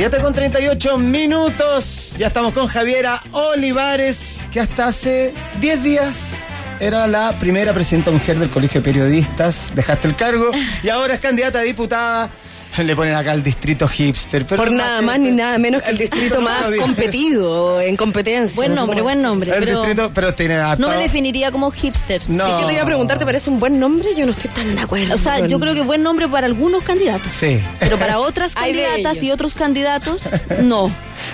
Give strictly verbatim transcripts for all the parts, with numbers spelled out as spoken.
siete con treinta y ocho minutos. Ya estamos con Javiera Olivares, que hasta hace diez días era la primera presidenta mujer del Colegio de Periodistas. Dejaste el cargo y ahora es candidata a diputada. Le ponen acá el distrito hipster. Pero Por nada más ni nada menos que el distrito más competido en competencia. Buen nombre, buen nombre. El pero distrito, pero tiene harto... no me definiría como hipster. No. Sí, que te iba a preguntar, ¿te parece un buen nombre? Yo no estoy tan de acuerdo. O sea, con... yo creo que buen nombre para algunos candidatos. Sí. Pero para otras Hay de candidatas y ellos. otros candidatos, no.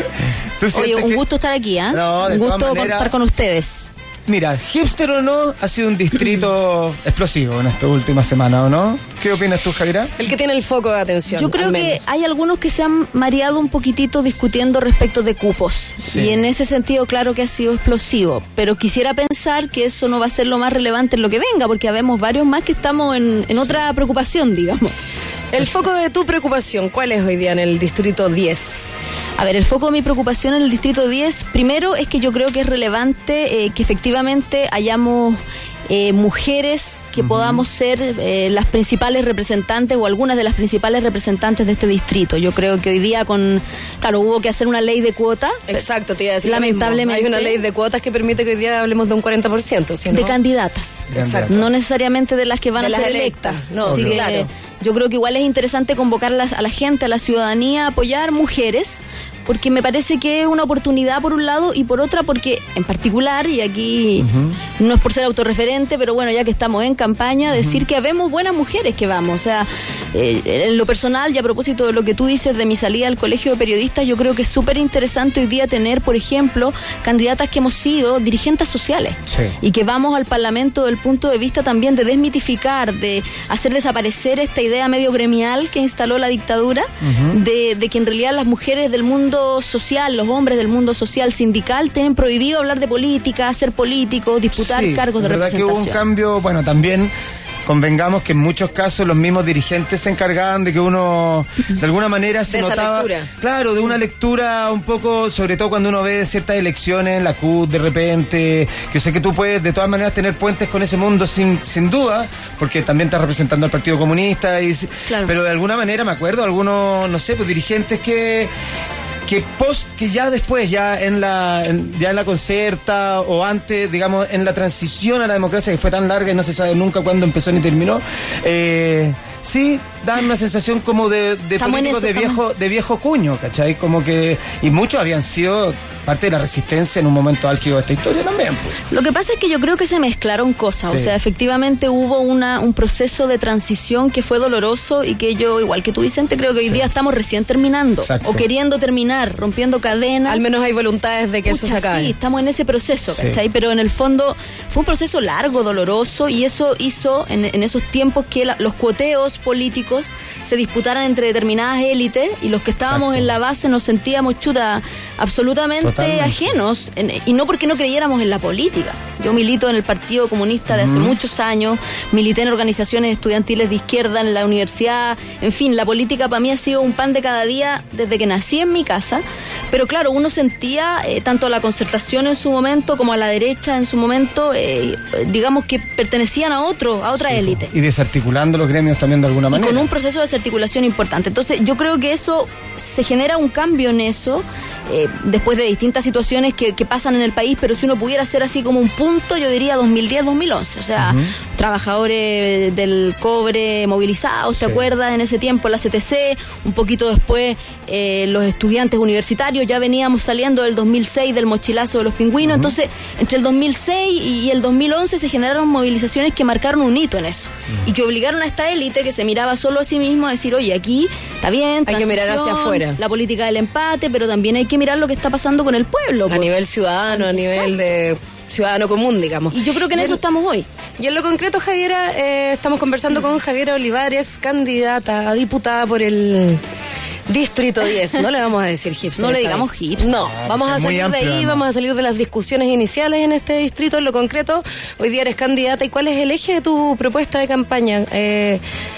Oye, un que... gusto estar aquí, ¿eh? No, de un todas gusto maneras... estar con ustedes. Mira, hipster o no, ha sido un distrito explosivo en esta última semana, ¿o no? ¿Qué opinas tú, Javiera? El que tiene el foco de atención. Yo creo al que menos. hay algunos que se han mareado un poquitito discutiendo respecto de cupos. Sí. Y en ese sentido, claro que ha sido explosivo. Pero quisiera pensar que eso no va a ser lo más relevante en lo que venga, porque habemos varios más que estamos en, en otra preocupación, digamos. El foco de tu preocupación, ¿cuál es hoy día en el distrito diez? A ver, el foco de mi preocupación en el distrito diez, primero es que yo creo que es relevante eh, que efectivamente hayamos eh, mujeres que uh-huh. podamos ser eh, las principales representantes o algunas de las principales representantes de este distrito. Yo creo que hoy día con, claro, hubo que hacer una ley de cuota. Exacto, te iba a decir. Lamentablemente. Hay una ley de cuotas que permite que hoy día hablemos de un cuarenta por ciento. ¿sí, no? De candidatas. Exacto. No necesariamente de las que van de a ser electas. electas. No, Así sí, que claro. Yo creo que igual es interesante convocar a la gente, a la ciudadanía, a apoyar mujeres, porque me parece que es una oportunidad por un lado y por otra porque en particular, y aquí uh-huh. no es por ser autorreferente, pero bueno, ya que estamos en campaña, uh-huh. decir que habemos buenas mujeres que vamos. O sea, eh, en lo personal y a propósito de lo que tú dices de mi salida al Colegio de Periodistas, yo creo que es súper interesante hoy día tener, por ejemplo, candidatas que hemos sido dirigentes sociales sí. y que vamos al Parlamento del punto de vista también de desmitificar, de hacer desaparecer esta idea medio gremial que instaló la dictadura, uh-huh. de, de que en realidad las mujeres del mundo social, los hombres del mundo social sindical tienen prohibido hablar de política, ser políticos, disputar sí, cargos de representación. Que hubo un cambio, bueno, también convengamos que en muchos casos los mismos dirigentes se encargaban de que uno de alguna manera se de notaba, esa lectura. Claro, de una lectura un poco, sobre todo cuando uno ve ciertas elecciones en la C U T de repente, que yo sé que tú puedes de todas maneras tener puentes con ese mundo sin, sin duda, porque también estás representando al Partido Comunista, y, claro. pero de alguna manera me acuerdo algunos, no sé, pues dirigentes que que post, que ya después, ya en la en, ya en la Concerta o antes, digamos, en la transición a la democracia que fue tan larga y no se sabe nunca cuándo empezó ni terminó, eh, sí dan una sensación como de, de políticos de viejo, de viejo cuño, ¿cachai? Como que, y muchos habían sido parte de la resistencia en un momento álgido de esta historia también. Pues. Lo que pasa es que yo creo que se mezclaron cosas, sí. o sea, efectivamente hubo una un proceso de transición que fue doloroso y que yo, igual que tú, Vicente, creo que hoy sí. día estamos recién terminando, Exacto. o queriendo terminar, rompiendo cadenas. Al menos hay voluntades de que Pucha, eso se acabe. Sí, estamos en ese proceso, sí. ¿cachai? Pero en el fondo fue un proceso largo, doloroso, y eso hizo en, en esos tiempos que la, los cuoteos políticos se disputaran entre determinadas élites y los que estábamos Exacto. en la base nos sentíamos chuta absolutamente Totalmente. ajenos, en, y no porque no creyéramos en la política. Yo milito en el Partido Comunista de hace uh-huh. muchos años, milité en organizaciones estudiantiles de izquierda, en la universidad, en fin, la política para mí ha sido un pan de cada día desde que nací en mi casa, pero claro, uno sentía eh, tanto a la Concertación en su momento como a la derecha en su momento, eh, digamos que pertenecían a otro, a otra sí, élite. Y desarticulando los gremios también de alguna manera. Y con un proceso de desarticulación importante. Entonces yo creo que eso, se genera un cambio en eso, eh, después de distintas situaciones que, que pasan en el país, pero si uno pudiera hacer así como un punto, yo diría dos mil diez dos mil once, o sea, uh-huh. trabajadores del cobre movilizados, ¿te sí. acuerdas? En ese tiempo la C T C, un poquito después eh, los estudiantes universitarios, ya veníamos saliendo del dos mil seis del mochilazo de los pingüinos, uh-huh. entonces entre el dos mil seis y el dos mil once se generaron movilizaciones que marcaron un hito en eso, uh-huh. y que obligaron a esta élite que se miraba solo a sí mismo a decir, oye, aquí está bien, hay que mirar hacia afuera, la política del empate, pero también hay que mirar lo que está pasando con el pueblo. A nivel ciudadano, a nivel de ciudadano común, digamos. Y yo creo que en y eso en, estamos hoy. Y en lo concreto, Javiera, eh, estamos conversando con Javiera Olivares, candidata a diputada por el Distrito diez. No le vamos a decir hipster. No le digamos hipster. No, no vamos a salir amplio, de ahí, ¿no? Vamos a salir de las discusiones iniciales en este distrito. En lo concreto, hoy día eres candidata. ¿Y cuál es el eje de tu propuesta de campaña? Eh...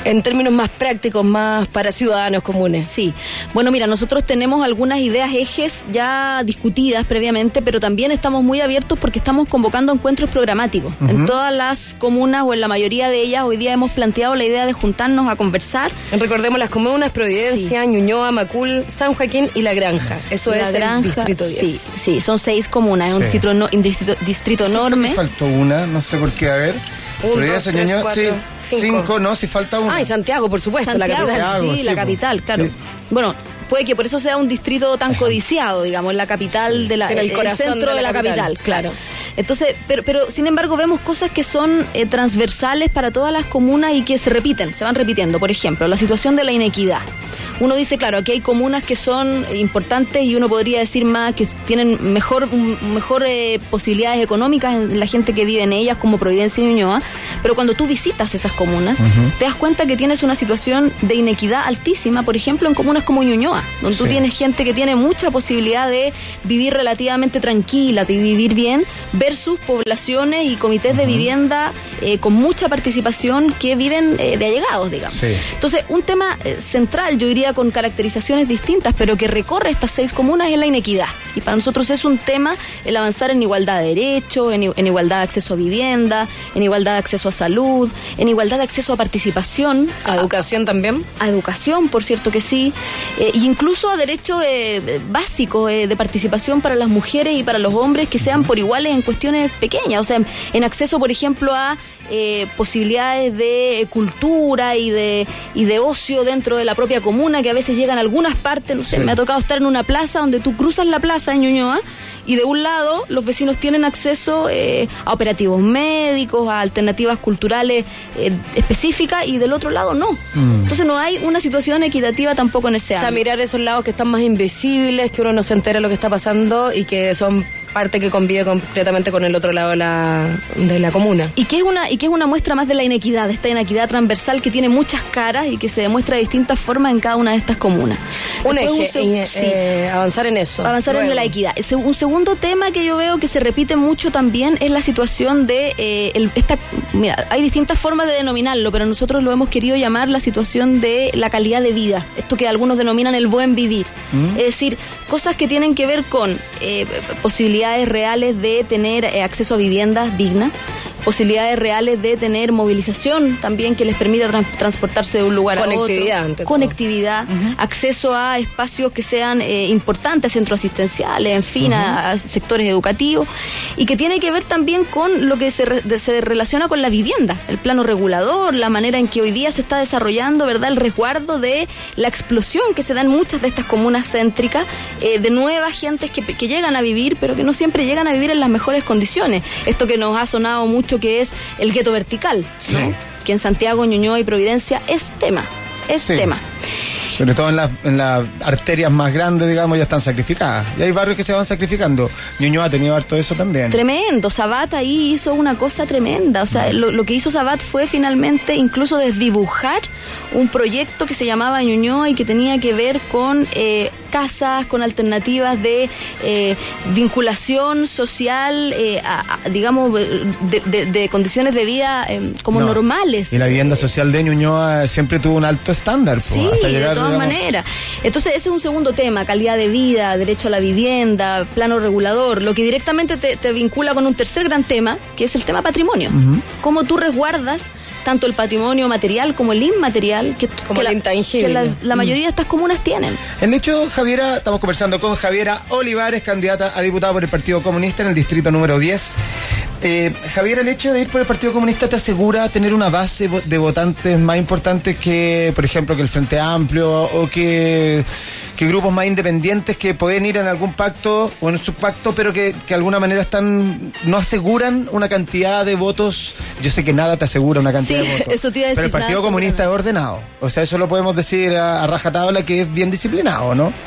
En términos más prácticos, más para ciudadanos comunes. Sí. Bueno, mira, nosotros tenemos algunas ideas ejes ya discutidas previamente, pero también estamos muy abiertos porque estamos convocando encuentros programáticos. Uh-huh. En todas las comunas o en la mayoría de ellas hoy día hemos planteado la idea de juntarnos a conversar. Recordemos las comunas: Providencia, sí. Ñuñoa, Macul, San Joaquín y La Granja. Eso la es Granja, el distrito diez. Sí, sí, son seis comunas, es sí. un distrito, no, un distrito, distrito enorme. Faltó una, no sé por qué, a ver. Un, dos, tres, cuatro, sí, cinco. cinco, no, si falta uno. Ah, y Santiago, por supuesto, Santiago, la capital. sí, sí, la po. capital, claro. Sí. Bueno, puede que por eso sea un distrito tan codiciado, digamos, la capital sí. de la, en el, el, el centro de la, de la capital, capital, claro. Entonces, pero, pero sin embargo vemos cosas que son eh, transversales para todas las comunas y que se repiten, se van repitiendo. Por ejemplo, la situación de la inequidad. Uno dice, claro, aquí hay comunas que son importantes y uno podría decir más que tienen mejor, mejor eh, posibilidades económicas en la gente que vive en ellas, como Providencia y Ñuñoa, pero cuando tú visitas esas comunas, uh-huh. te das cuenta que tienes una situación de inequidad altísima, por ejemplo, en comunas como Ñuñoa, donde sí. tú tienes gente que tiene mucha posibilidad de vivir relativamente tranquila, de vivir bien, versus poblaciones y comités uh-huh. de vivienda eh, con mucha participación que viven eh, de allegados, digamos. Sí. Entonces, un tema eh, central, yo diría, con caracterizaciones distintas, pero que recorre estas seis comunas es la inequidad. Y para nosotros es un tema el avanzar en igualdad de derechos, en, en igualdad de acceso a vivienda, en igualdad de acceso a salud, en igualdad de acceso a participación. ¿A, a educación también? A educación, por cierto que sí. Eh, e incluso a derechos eh, básicos eh, de participación para las mujeres y para los hombres que sean por iguales en cuestiones pequeñas. O sea, en, en acceso, por ejemplo, a eh, posibilidades de cultura y de, y de ocio dentro de la propia comuna, que a veces llegan a algunas partes. No sé, sí. me ha tocado estar en una plaza donde tú cruzas la plaza en Ñuñoa y de un lado los vecinos tienen acceso eh, a operativos médicos, a alternativas culturales eh, específicas, y del otro lado no. Mm. Entonces no hay una situación equitativa tampoco en ese ámbito. O sea, mirar esos lados que están más invisibles, que uno no se entera de lo que está pasando y que son parte que convive concretamente con el otro lado de la, de la comuna. Y que es una y que es una muestra más de la inequidad, de esta inequidad transversal que tiene muchas caras y que se demuestra de distintas formas en cada una de estas comunas. Un Después, eje, un seg- sí, eh, avanzar en eso. Avanzar Luego. en la equidad. Un segundo tema que yo veo que se repite mucho también es la situación de eh, el, esta, mira, hay distintas formas de denominarlo, pero nosotros lo hemos querido llamar la situación de la calidad de vida, esto que algunos denominan el buen vivir. ¿Mm? Es decir, cosas que tienen que ver con eh, posibilidades reales de tener eh, acceso a viviendas dignas, posibilidades reales de tener movilización también que les permita trans- transportarse de un lugar a otro. Conectividad. Ante Conectividad, uh-huh. acceso a espacios que sean eh, importantes, centros asistenciales, en fin, uh-huh. a, a sectores educativos, y que tiene que ver también con lo que se, re- de, se relaciona con la vivienda, el plano regulador, la manera en que hoy día se está desarrollando, ¿verdad?, el resguardo de la explosión que se da en muchas de estas comunas céntricas, eh, de nuevas gentes que, que llegan a vivir, pero que no siempre llegan a vivir en las mejores condiciones. Esto que nos ha sonado mucho, que es el gueto vertical, sí. ¿no? Que en Santiago, Ñuñoa y Providencia es tema, es sí. tema. Sobre todo en las en las arterias más grandes, digamos, ya están sacrificadas. Y hay barrios que se van sacrificando. Ñuñoa ha tenido harto de eso también. Tremendo. Sabat ahí hizo una cosa tremenda. O sea, lo, lo que hizo Sabat fue finalmente incluso desdibujar un proyecto que se llamaba Ñuñoa y que tenía que ver con eh, casas, con alternativas de eh, vinculación social, eh, a, a, digamos, de, de, de condiciones de vida eh, como no. normales. Y la vivienda social de Ñuñoa siempre tuvo un alto estándar. Sí, po, hasta llegar, de todas digamos... maneras. Entonces ese es un segundo tema: calidad de vida, derecho a la vivienda, plano regulador, lo que directamente te, te vincula con un tercer gran tema, que es el tema patrimonio. Uh-huh. Cómo tú resguardas tanto el patrimonio material como el inmaterial que, como que, el la, intangible. que la, la mayoría de estas comunas tienen. En hecho, Javiera, estamos conversando con Javiera Olivares, candidata a diputada por el Partido Comunista en el distrito número diez. Eh, Javiera, el hecho de ir por el Partido Comunista te asegura tener una base de votantes más importante que, por ejemplo, que el Frente Amplio o que, que grupos más independientes que pueden ir en algún pacto o en su pacto, pero que, que de alguna manera están no aseguran una cantidad de votos. Yo sé que nada te asegura una cantidad sí, de votos. Eso te iba a decir, pero el Partido Comunista es ordenado. O sea, eso lo podemos decir a, a rajatabla, que es bien disciplinado, ¿no?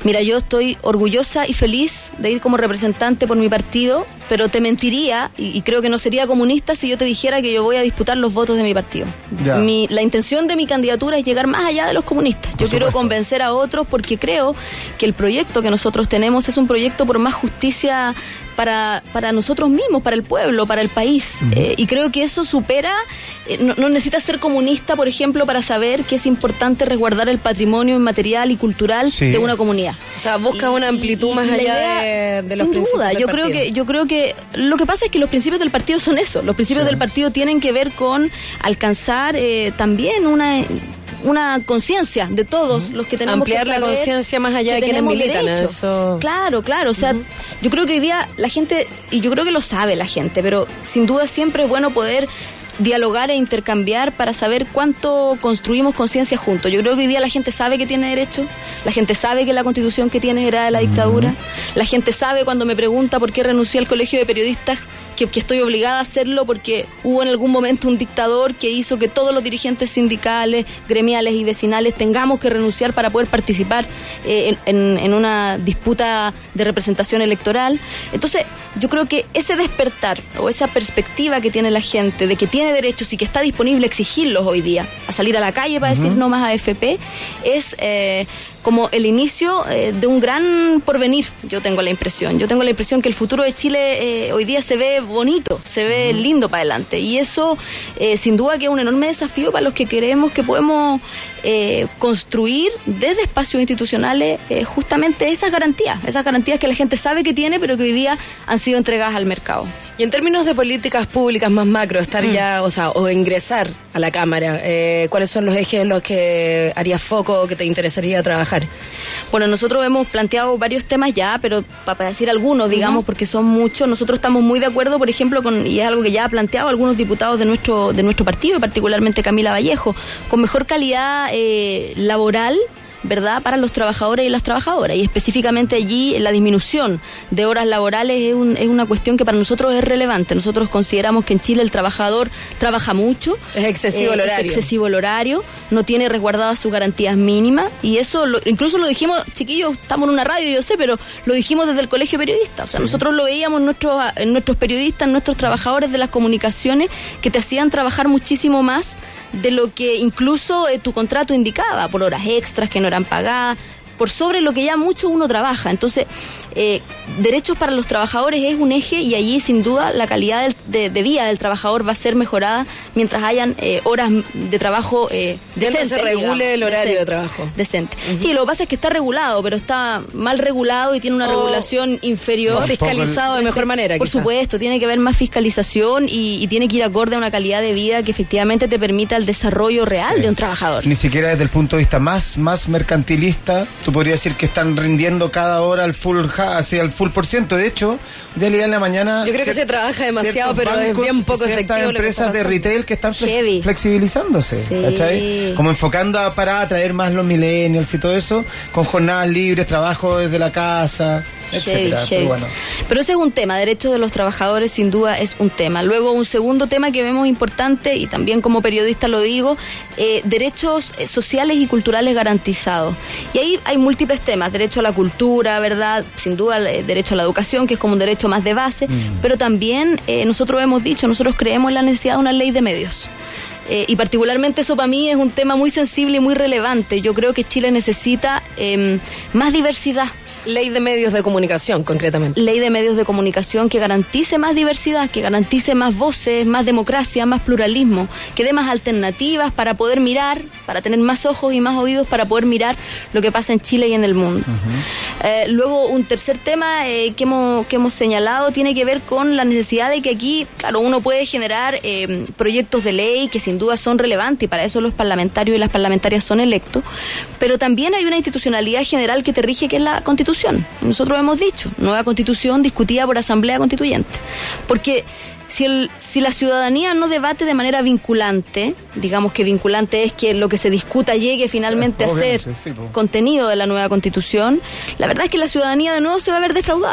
Mira, yo estoy orgullosa y feliz de ir como representante por mi partido, pero te mentiría, y, y creo que no sería comunista si yo te dijera que yo voy a disputar los votos de mi partido. Mi, la intención de mi candidatura es llegar más allá de los comunistas. Yo quiero convencer a otros porque creo que el proyecto que nosotros tenemos es un proyecto por más justicia para, para nosotros mismos, para el pueblo, para el país. Uh-huh. Eh, y creo que eso supera, eh, no, no necesitas ser comunista, por ejemplo, para saber que es importante resguardar el patrimonio inmaterial y cultural sí. de una comunidad. O sea, busca una amplitud más allá idea, de, de los sin principios duda, del yo partido. creo que yo creo que lo que pasa es que los principios del partido son eso. Los principios sí. del partido tienen que ver con alcanzar eh, también una una conciencia de todos los que tenemos ampliar que saber la conciencia más allá de quienes militan eso. Claro, claro, o sea, uh-huh. yo creo que hoy día la gente, y yo creo que lo sabe la gente, pero sin duda siempre es bueno poder dialogar e intercambiar para saber cuánto construimos conciencia juntos. Yo creo que hoy día la gente sabe que tiene derecho, la gente sabe que la Constitución que tiene era de la dictadura, uh-huh. la gente sabe cuando me pregunta por qué renuncié al colegio de periodistas que, que estoy obligada a hacerlo porque hubo en algún momento un dictador que hizo que todos los dirigentes sindicales, gremiales y vecinales tengamos que renunciar para poder participar eh, en, en, en una disputa de representación electoral. Entonces, yo creo que ese despertar o esa perspectiva que tiene la gente de que tiene derechos y que está disponible exigirlos hoy día, a salir a la calle para uh-huh. decir no más A F P, es eh, como el inicio eh, de un gran porvenir. Yo tengo la impresión, yo tengo la impresión que el futuro de Chile eh, hoy día se ve bonito, se ve uh-huh. lindo para adelante, y eso eh, sin duda que es un enorme desafío para los que creemos que podemos eh, construir desde espacios institucionales eh, justamente esas garantías, esas garantías que la gente sabe que tiene, pero que hoy día han sido entregadas al mercado. Y en términos de políticas públicas más macro, estar mm. ya, o sea, o ingresar a la Cámara, eh, ¿cuáles son los ejes en los que harías foco o que te interesaría trabajar? Bueno, nosotros hemos planteado varios temas ya, pero para decir algunos, digamos, uh-huh. porque son muchos, nosotros estamos muy de acuerdo, por ejemplo, con, y es algo que ya ha planteado algunos diputados de nuestro, de nuestro partido, y particularmente Camila Vallejo, con mejor calidad eh, laboral, ¿verdad?, para los trabajadores y las trabajadoras, y específicamente allí la disminución de horas laborales es, un, es una cuestión que para nosotros es relevante. Nosotros consideramos que en Chile el trabajador trabaja mucho, es excesivo eh, el horario, es excesivo el horario, no tiene resguardadas sus garantías mínimas, y eso lo, incluso lo dijimos, chiquillos, estamos en una radio, yo sé, pero lo dijimos desde el Colegio Periodista. O sea, sí. nosotros lo veíamos en nuestros, en nuestros periodistas, en nuestros trabajadores de las comunicaciones, que te hacían trabajar muchísimo más de lo que incluso eh, tu contrato indicaba, por horas extras que no eran pagadas, por sobre lo que ya mucho uno trabaja. Entonces, eh, derechos para los trabajadores es un eje, y allí sin duda la calidad del, de, de vida del trabajador va a ser mejorada mientras hayan eh, horas de trabajo eh, decentes. Se regule digamos, el horario decente, de trabajo. Decente. Uh-huh. Sí, lo que pasa es que está regulado, pero está mal regulado y tiene una oh, regulación inferior. O fiscalizado de mejor manera, Por quizá. supuesto, tiene que haber más fiscalización y, y tiene que ir acorde a una calidad de vida que efectivamente te permita el desarrollo real sí. de un trabajador. Ni siquiera desde el punto de vista más, más mercantilista, tú podrías decir que están rindiendo cada hora al full, hacia el full por ciento. De hecho, de día en la mañana... Yo creo que se trabaja demasiado, pero es bien poco efectivo. Ciertas empresas de retail que están flex, flexibilizándose, sí. ¿cachai? Como enfocando a, para atraer más los millennials y todo eso, con jornadas libres, trabajo desde la casa... etcétera, heavy, heavy. Pero, bueno. Pero ese es un tema, derechos de los trabajadores sin duda es un tema. Luego un segundo tema que vemos importante, y también como periodista lo digo, eh, derechos sociales y culturales garantizados. Y ahí hay múltiples temas, derecho a la cultura, ¿verdad? Sin duda eh, derecho a la educación, que es como un derecho más de base, mm. pero también eh, nosotros hemos dicho, nosotros creemos en la necesidad de una ley de medios. Eh, y particularmente eso para mí es un tema muy sensible y muy relevante. Yo creo que Chile necesita eh, más diversidad. Ley de medios de comunicación, concretamente. Ley de medios de comunicación que garantice más diversidad, que garantice más voces, más democracia, más pluralismo, que dé más alternativas para poder mirar, para tener más ojos y más oídos para poder mirar lo que pasa en Chile y en el mundo. Uh-huh. Eh, luego, un tercer tema eh, que, hemos, que hemos señalado tiene que ver con la necesidad de que aquí, claro, uno puede generar eh, proyectos de ley que sin duda son relevantes, y para eso los parlamentarios y las parlamentarias son electos, pero también hay una institucionalidad general que te rige, que es la Constitución. Nosotros hemos dicho, nueva Constitución discutida por Asamblea Constituyente, porque si, el, si la ciudadanía no debate de manera vinculante, digamos que vinculante es que lo que se discuta llegue finalmente a ser sí, contenido de la nueva Constitución, la verdad es que la ciudadanía de nuevo se va a ver defraudada.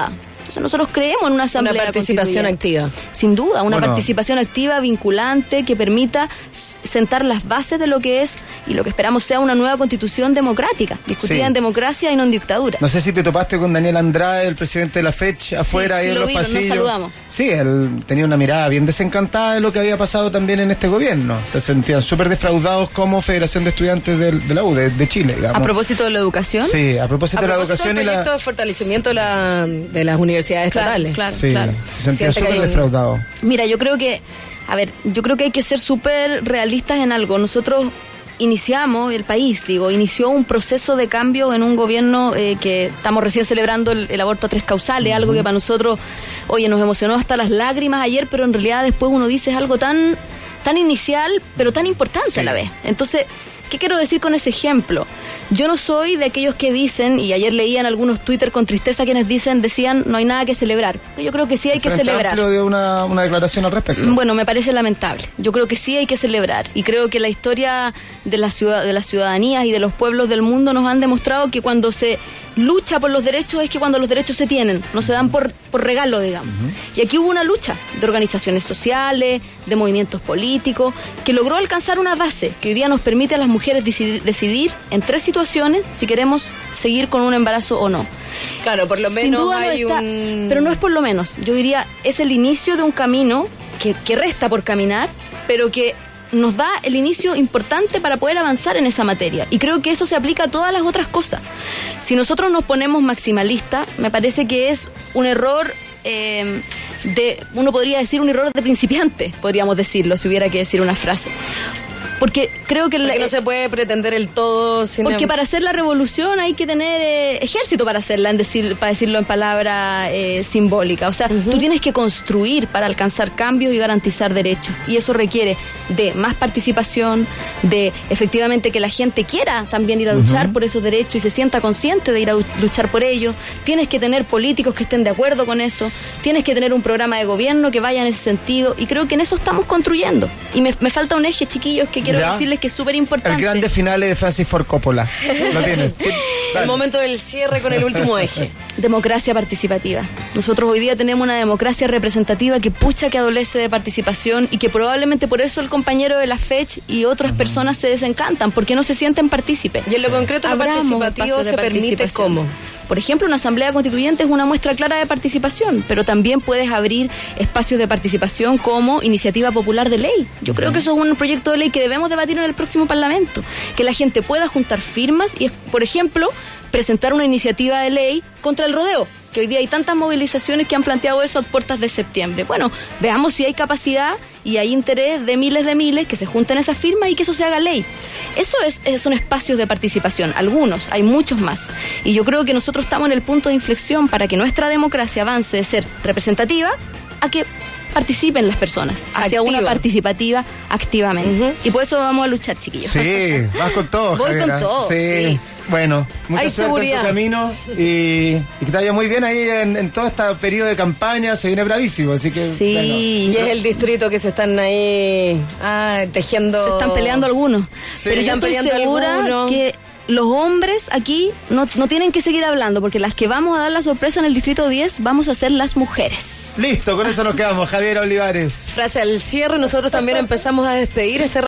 Entonces nosotros creemos en una asamblea Una participación activa. Sin duda, una Bueno. participación activa, vinculante, que permita sentar las bases de lo que es y lo que esperamos sea una nueva constitución democrática, discutida Sí. en democracia y no en dictadura. No sé si te topaste con Daniel Andrade, el presidente de la FECH, afuera, sí ahí en lo los vi, nos pasillos. saludamos. Sí, él tenía una mirada bien desencantada de lo que había pasado también en este gobierno. Se sentían súper defraudados como Federación de Estudiantes de, de la U, de, de Chile, digamos. A propósito de la educación. Sí, a propósito A de la propósito educación del y la... proyecto de fortalecimiento de, la, de las universidades Claro, estatales. claro, Sí, claro. se sentían Siente que súper hay un- defraudados. Mira, yo creo que, a ver, yo creo que hay que ser súper realistas en algo. Nosotros iniciamos, el país, digo, inició un proceso de cambio en un gobierno eh, que estamos recién celebrando el, el aborto a tres causales, algo que para nosotros, oye, nos emocionó hasta las lágrimas ayer, pero en realidad después uno dice es algo tan, tan inicial, pero tan importante a la vez. Entonces, ¿qué quiero decir con ese ejemplo? Yo no soy de aquellos que dicen, y ayer leía en algunos Twitter con tristeza quienes dicen, decían, no hay nada que celebrar. Yo creo que sí hay que Frente celebrar. Amplio dio una, una declaración al respecto. Bueno, me parece lamentable. Yo creo que sí hay que celebrar. Y creo que la historia de la ciudad, de las ciudadanías y de los pueblos del mundo nos han demostrado que cuando se lucha por los derechos es que cuando los derechos se tienen, no se dan por, por regalo, digamos. Uh-huh. Y aquí hubo una lucha de organizaciones sociales, de movimientos políticos, que logró alcanzar una base que hoy día nos permite a las mujeres decidir, decidir en tres situaciones si queremos seguir con un embarazo o no. Claro, por lo Sin menos duda no hay está, un... pero no es por lo menos. Yo diría, es el inicio de un camino que, que resta por caminar, pero que nos da el inicio importante para poder avanzar en esa materia. Y creo que eso se aplica a todas las otras cosas. Si nosotros nos ponemos maximalistas, me parece que es un error... Eh, de, uno podría decir un error de principiante, podríamos decirlo, si hubiera que decir una frase. Porque creo que... Porque la, no se puede pretender el todo sin... Porque para hacer la revolución hay que tener eh, ejército para hacerla, en decir, para decirlo en palabra eh, simbólica. O sea, uh-huh. tú tienes que construir para alcanzar cambios y garantizar derechos. Y eso requiere de más participación, de efectivamente que la gente quiera también ir a luchar uh-huh. por esos derechos y se sienta consciente de ir a luchar por ellos. Tienes que tener políticos que estén de acuerdo con eso. Tienes que tener un programa de gobierno que vaya en ese sentido. Y creo que en eso estamos construyendo. Y me, me falta un eje, chiquillos, que quiero ¿Ya? decirles que es súper importante. El grande finale de Francis Ford Coppola. Lo tienes. El momento del cierre con el último eje. Democracia participativa. Nosotros hoy día tenemos una democracia representativa que pucha que adolece de participación y que probablemente por eso el compañero de la FECH y otras uh-huh. personas se desencantan, porque no se sienten partícipes. Y en lo concreto lo participativo se permite ¿cómo? Por ejemplo, una asamblea constituyente es una muestra clara de participación, pero también puedes abrir espacios de participación como iniciativa popular de ley. Yo creo que eso es un proyecto de ley que debemos debatir en el próximo Parlamento, que la gente pueda juntar firmas y, por ejemplo, presentar una iniciativa de ley contra el rodeo, que hoy día hay tantas movilizaciones que han planteado eso a puertas de septiembre. Bueno, veamos si hay capacidad y hay interés de miles de miles que se junten esas firmas y que eso se haga ley. Eso es, son espacios de participación, algunos, hay muchos más. Y yo creo que nosotros estamos en el punto de inflexión para que nuestra democracia avance de ser representativa a que participen las personas, hacia Activa. una participativa activamente. Uh-huh. Y por eso vamos a luchar, chiquillos. Sí, vas con todo, Voy Javiera. con todo, sí. sí. Bueno, mucha Hay suerte seguridad. en tu camino y, y que te vaya muy bien ahí en, en todo este periodo de campaña, se viene bravísimo, así que... Sí. Bueno. Y es el distrito que se están ahí ah, tejiendo... Se están peleando algunos, Sí. pero yo Están estoy peleando segura algunos. que los hombres aquí no, no tienen que seguir hablando, porque las que vamos a dar la sorpresa en el distrito diez vamos a ser las mujeres. Listo, con eso nos quedamos. Javiera Olivares. Frase al cierre, nosotros también empezamos a despedir este